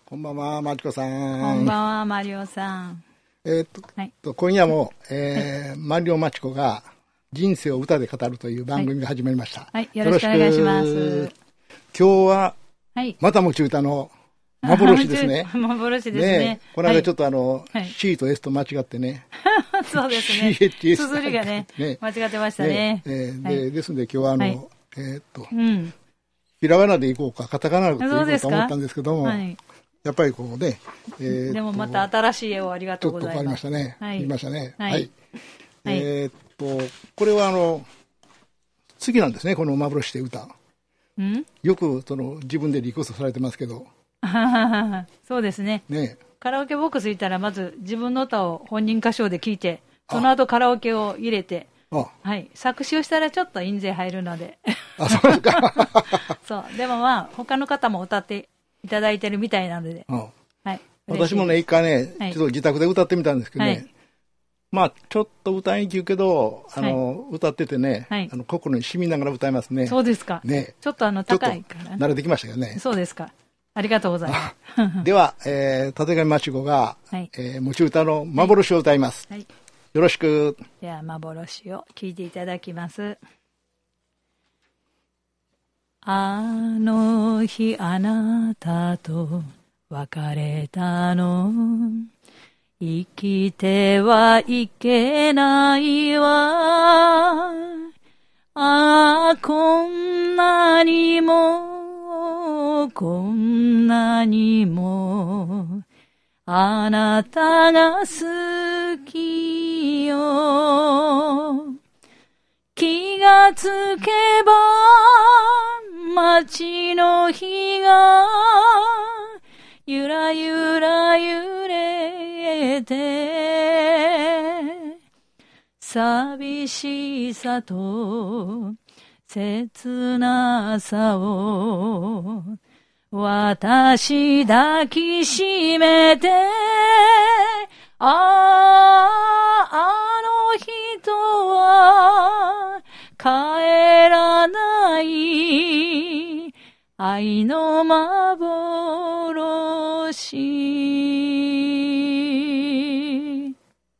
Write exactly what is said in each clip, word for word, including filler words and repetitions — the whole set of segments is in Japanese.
こんばんは、まちこさん。 こんばんは、マリオさん。 えーっと、 はい、 今夜も、えー、マリオまちこが人生を歌で語るという番組が始まりました。 はい、はい、よろしくお願いします。 今日は、 はい、 またもち歌の幻ですね。 幻ですね。ね、 この間ちょっとあの、 はい、 C と S と間違ってね。 そうですね。 シーエイチエス綴りがね、ね間違ってましたね。ねえー、で、はい、ですので今日はあの、はい、えー、っと、 うん、 ひらがなでいこうか、カタカナでいこうかと思ったんですけども、はい、やっぱりこうね、 えー、でもまた新しい絵をありがとうございます。 ちょっと変わりましたね。 はい、 言いましたね。 はい。 はい、えー、っと、これはあの、好きなんですね、この幻で歌。 んよくその自分でリクエストされてますけど。 そうですね。 ね。 カラオケボックス行ったら、まず自分の歌を本人歌唱で聴いて、その後カラオケを入れて、あはい、作詞をしたらちょっと印税入るので。 あ、そうですか。 そう。でもまあ、他の方も歌っていただいてるみたいなので。 あはい、 私もね、一回ね、はい、ちょっと自宅で歌ってみたんですけどね、はい、まあ、ちょっと歌いにくいけど、あの、はい、歌っててね、はい、あの心に染みながら歌いますね。 そうですか。 ね。 ちょっとあの、高いから、ね。 慣れてきましたけどね。 そうですか。ありがとうございます。 では、えー、たてがみまちこが、はい、えー、持ち歌の幻を歌います。はいはい、よろしく。 では、幻を聴いていただきます。あの日あなたと別れたの。生きてはいけないわ。ああ、こんなにも、こんなにも、あなたが好きよ。気がつけば、街の日が、ゆらゆら揺れて、寂しさと切なさを私抱きしめて、ああ、あの人は帰らない愛の幻。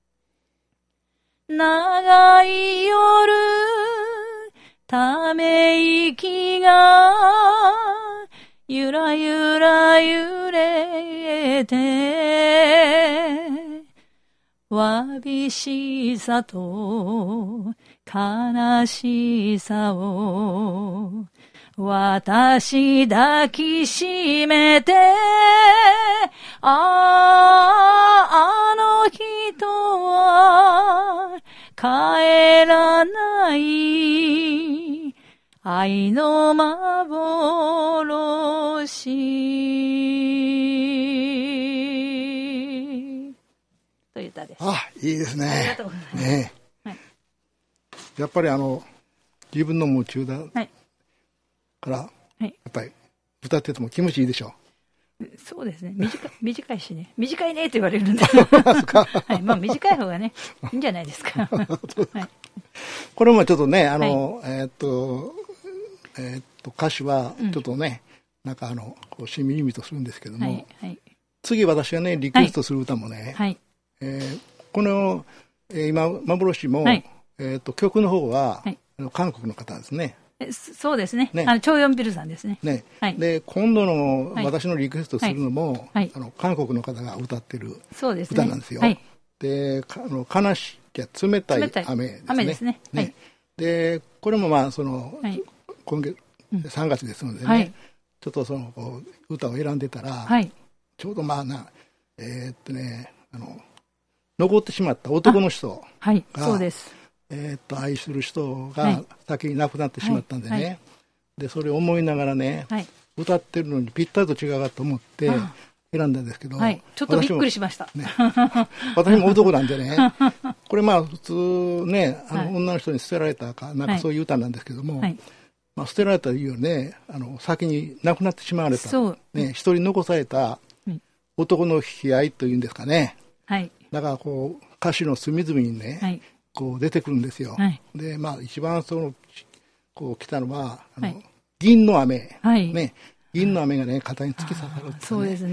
長い夜、ため息がゆらゆら揺れて、わびしさと悲しさを私抱きしめて、ああ、あの人は帰らない愛の幻という歌です。 あ、いいですね。 ありがとうございます。 ね、はい、やっぱりあの自分の夢中だから、はい、やっぱり歌ってても気持ちいいでしょう。そうですね。短い、短いしね。短いねって言われるんで。はい。まあ短い方がね、いいんじゃないですか。はい、 これもちょっとね、あの、はい、えー、っと、えー、っと、歌詞はちょっとね、うん、なんかあの、こう、しみじみとするんですけども、はいはい、次私がね、リクエストする歌もね、はい、えー、この、えー、今、幻も、はい、えー、っと、曲の方は、はい、あの韓国の方ですね。 そうですね。ね、あのチョ・ヨンビルさんですね。 ね、はい、で今度の私のリクエストするのも、はいはい、あの韓国の方が歌ってる歌なんですよ。で、ね、はい、あの悲しきゃ冷たい雨ですね。 雨ですね。 ね、はい、でこれもまあその、はい、今月さんがつですのでね、はい、ちょっとそのこう歌を選んでたら、はい、ちょうどまあなえー、っとねあの残ってしまった男の人が、 はい、そうです。 えー、っと愛する人が先に亡くなってしまったんでね、はいはい、でそれを思いながらね、はい、歌ってるのにぴったりと違うかと思って選んだんですけど、 はい、ちょっとびっくりしました、 ね、私も男なんでねこれまあ普通ねあの、はい、女の人に捨てられたかなんかそういう歌なんですけども、はい、まあ、捨てられた理由はねあの先に亡くなってしまわれた、ね、一人残された男の悲哀というんですかね、はい、だからこう歌詞の隅々にね、はい、こう出てくるんですよ、はい、でまあ一番そのこう来たのはあの、はい、銀の雨、はい、ね、銀の雨がね肩に突き刺さるって、ね、 そうですね。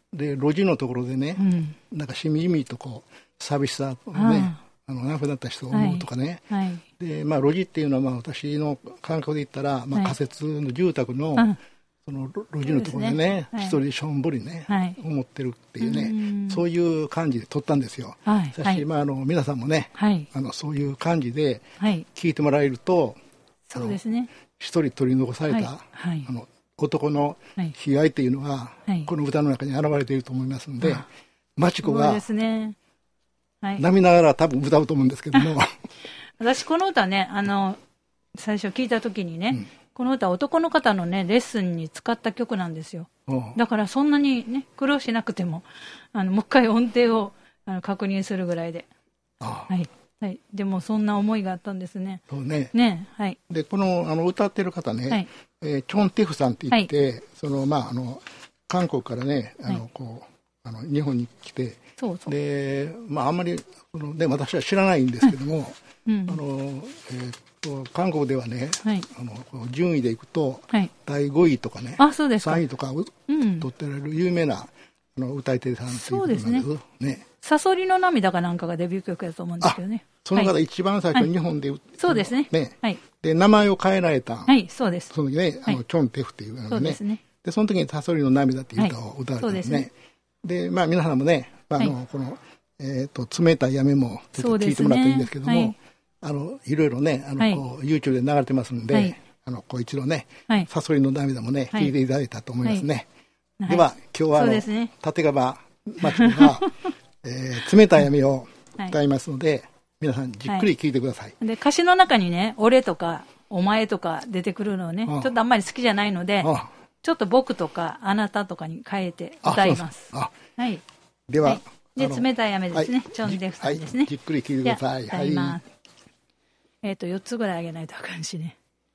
で路地のところでね、うん、なんかしみじみとこう寂しさをね、あの亡くなった人を思うとかね、はいはい、でまあ、路地っていうのはまあ私の感覚で言ったら、まあ、仮設の住宅の、はい、その路地のところでね、一人でしょんぼりね、はい、思ってるっていうね、うそういう感じで撮ったんですよ。はい、しかし、まあ、あの皆さんもね、はい、あのそういう感じで聞いてもらえると、 そうですね、 一人取り残された、はいはい、あの男の被害っていうのが、はい、この歌の中に現れていると思いますので、マチコが涙ながら多分歌うと思うんですけども私この歌ね、あの最初聞いた時にね、うん、この歌男の方のねレッスンに使った曲なんですよ。だからそんなにね苦労しなくても、あのもう一回音程をあの確認するぐらいで、ああ、はいはい、でもそんな思いがあったんですね。 そうね。 ね、はい。 でこのあの歌ってる方ね、はい、えー、チョンテフさんって言って、はい、そのまああの韓国からね、あの、はい、こうあの日本に来て、そうそう、でまああんまりその、ね、私は知らないんですけども、うん、あのえー、っと韓国ではね、はい、あの順位でいくと、はい、だいごいとかね、 あ、そうですか、 さんいとかを、うん、取ってられる有名なあの歌い手さんっていうことなんです。そうですね。ね、 サソリの涙かなんかがデビュー曲だと思うんですけどね。 その方、はい、一番最初日本で、はい、 そうですね。 ね、はい、で名前を変えられた。 はい、そうです。 その時ね、あの、はい、チョンテフっていうのね。そうですね。でその時にサソリの涙っていう歌を歌われたんですね。はい、そうですね。でまあ皆さんもね、あの、はい、このえっ、ー、と冷たい雨もちょっと聞いてもらったらいいんですけども、ね、はい、あのいろいろね、あの、はい、こう YouTube で流れてますんで、はい、あのこう一度ね、はい、サソリの涙もね、聞いていただいたと思いますね。はい、では今日はあの、ね、立川マチコが、えー、冷たい雨を歌いますので、はい、皆さんじっくり聞いてください。 はい、で歌詞の中にね、俺とかお前とか出てくるのね、ああちょっとあんまり好きじゃないので、ああちょっと僕とかあなたとかに変えて歌います。ああはい、 では、 はい、で冷たい雨ですね、はい、チョンデフさんですね、 はい、じっくり聞いてください。 歌います。はい、えっ、ー、とよっつぐらいあげないとあかんしね。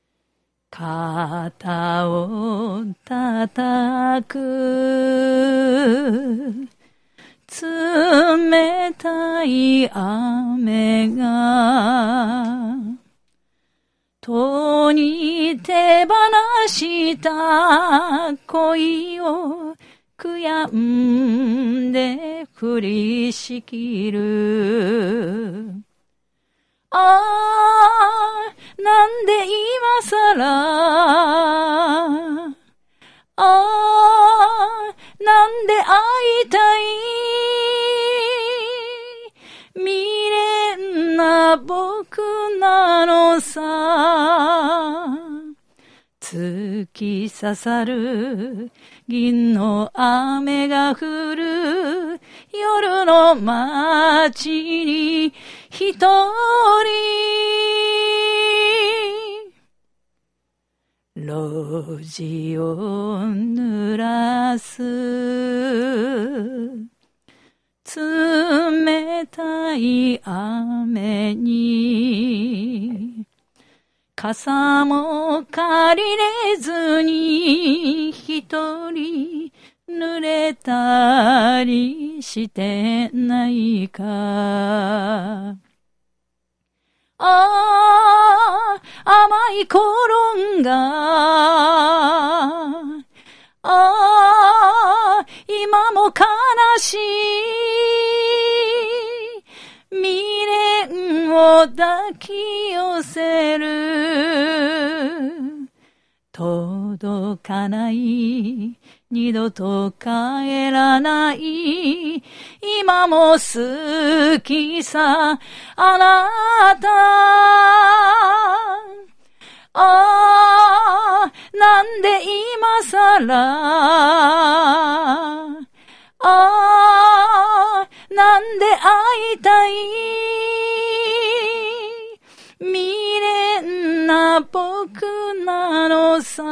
肩を叩く冷たい雨がとに手放した恋を悔やんで降りしきる。ああなんで今さら、ああなんで会いたい、未練な僕なのさ、突き刺さる銀の雨が降る夜の街に一人路地を濡らす冷たい雨に傘も借りれずに一人濡れたりしてないか。ああ甘い頃がああ今も悲しい、未練を抱き寄せる、届かない二度と帰らない今も好きさあなた、ああなんで今さら、ああなんで会いたい、未練な僕なのさ、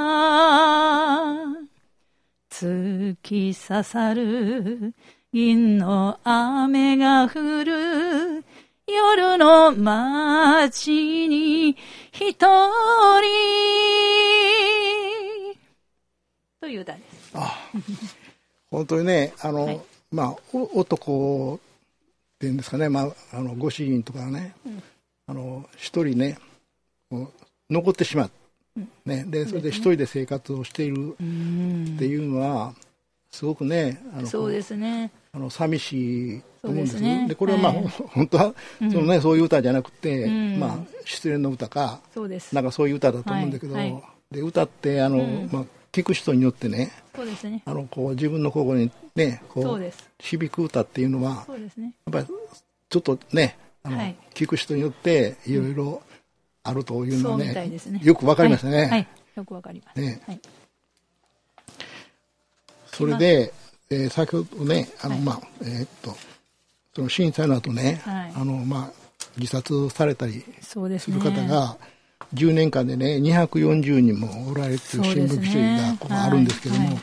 突き刺さる銀の雨が降る夜の街に一人という歌です。あ本当にね、あの、はい、まあ男っていうんですかね、まあ、あのご主人とかね、うん、あの一人ね残ってしまう、うん、ね、でそれで一人で生活をしているっていうのはすごくね、あのそうですね。 あの寂しいと思うんです。 そうですね。 でこれはまあ、はい、本当はそのね、うん、そういう歌じゃなくて、うん、まあ失恋の歌か、 そうです。 なんかそういう歌だと思うんだけど、はいはい、で歌ってあの、うん、まあ聞く人によってね、 そうですね。 あのこう自分の心にね、こうそうです響く歌っていうのは、 そうですね。 やっぱりちょっとね、あの、はい、聞く人によっていろいろあるというのはね、 そうみたいですね。 よくわかりましたね。 はい、はい、よくわかります。ね、はい。 それで、えー、先ほどね、あの、はい、まあえー、っとその震災の後ね、はい、あのまあ自殺されたりする方がじゅうねんかんでねにひゃくよんじゅうにんもおられるという新聞記事がここあるんですけども、はいはい、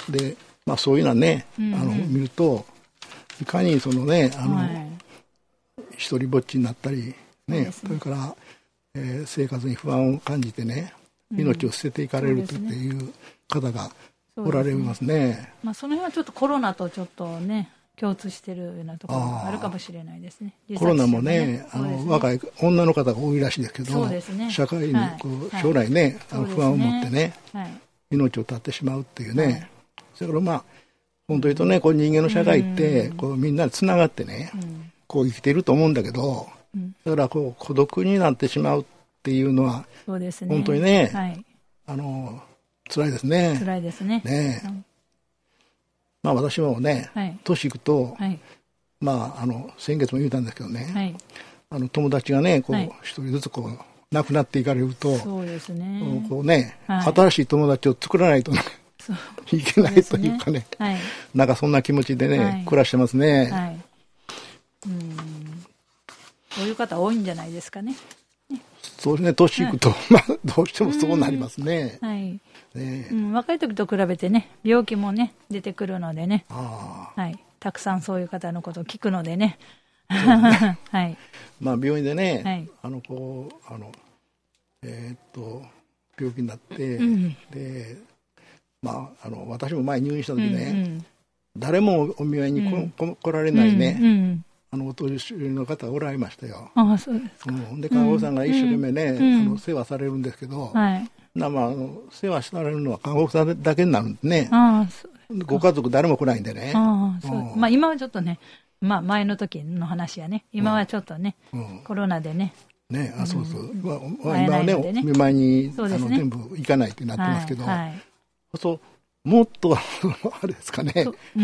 で、まあ、そういうのはね、うんうん、あの見るといかにそのねあの、はい、一人ぼっちになったりね、ね、それから、えー、生活に不安を感じてね命を捨てていかれるという方がおられますね。 そうですね。まあ、その辺はちょっとコロナとちょっとね共通してるようなところがあるかもしれないですね。 コロナもね、あの、ね、若い女の方が多いらしいですけど、そうですね、社会にこう、はい、将来ね、はい、あの不安を持ってね、はい、命を絶ってしまうっていうね、はい、それからまあ本当に言うとね、こう人間の社会ってこうみんなでつながってね、うん、こう生きていると思うんだけど、うん、だからこう孤独になってしまうっていうのはそうですね、本当にね、はい、あの辛いですね。 辛いですね。 ね、うん、まあ私もね、はい、年いくと、はい、まああの先月も言ったんですけどね、はい、あの友達がねこう、はい、一人ずつこう亡くなっていかれると、そうですね、こうね、はい、新しい友達を作らないと、ね、いけないというかね、はい、なんかそんな気持ちでね、はい、暮らしてますね。はい、 うん、そういう方多いんじゃないですかね。 そうですね、年いくと、はい、まあどうしてもそうなりますね。 はい、ね、うん、若い時と比べてね病気もね出てくるのでね、あ、はい、たくさんそういう方のことを聞くのでね、ねはい、 まあ病院でね、はい、あのこうあのえー、っと病気になって、うん、でまああの私も前入院した時ね、うんうん、誰もお見舞いに 来,、うん、来られないね、うんうん、あのお年寄りの方おられましたよ。ああ、そうですか。うん、で看護師さんが一生懸命ね、うん、あの世話されるんですけど、はい、なまあ、あの世話されるのは看護師さんだけになるんでね。ああ、そうご家族誰も来ないんでね。ああ、そう、うん、まあ今はちょっとね、まあ前の時の話やね、今はちょっとね、うん、コロナでね。ね、あ、そうそう。うん、まあ、今はね、お見舞いに、ね、あの全部行かないってなってますけど、はいはい、そうもっとあれですかね、うん、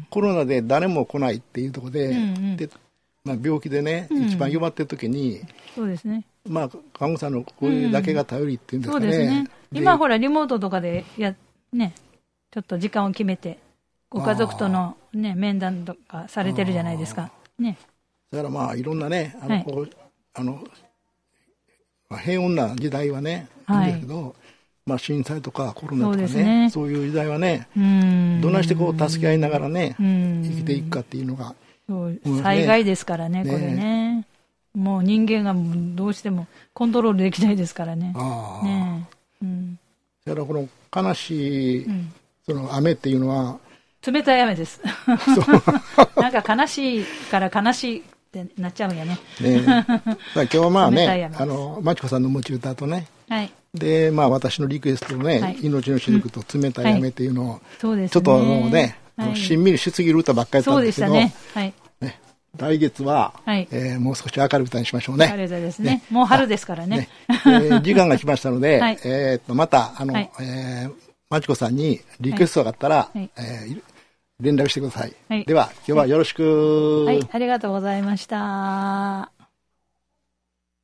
コロナで誰も来ないっていうところで、うんうん、でまあ、病気でね、うん、一番弱ってる時に、そうですね、まあ、看護師さんの声だけが頼りっていうんですかね。うん、そうですね。今ほらリモートとかでや、ね、ちょっと時間を決めてご家族との、ね、面談とかされてるじゃないですか。ね、だからまあいろんなね、あの、はい、こうあの平穏な時代はね、いいんですけど、はい、まあ、震災とかコロナとか ね, そうね、そういう時代はね、どないしてこう助け合いながらね、生きていくかっていうのが、そう、災害ですからね、これね。もう人間がどうしてもコントロールできないですからね。あね、うん、だからこの悲しい、うん、その雨っていうのは冷たい雨です。なんか悲しいから悲しいってなっちゃうんやね。ね今日はまあね、あのまちこさんの持ち歌とね、はい、でまあ私のリクエストのね、はい、命の雫と冷たい雨っていうのを、うんはい、ちょっとあのね、はい、しんみりしすぎる歌ばっかりだったんですけど、そうでしたね。はい。ね、来月は、はい、えー、もう少し明るい歌にしましょうね。明るい歌ですね。ね、もう春ですからね。ねえー、時間が来ましたので、はい、えー、っとまたあの、はい、えー、まちこさんにリクエストがあったら、はい、えー、連絡してください。はい、では今日はよろしく。はい、はい、ありがとうございました。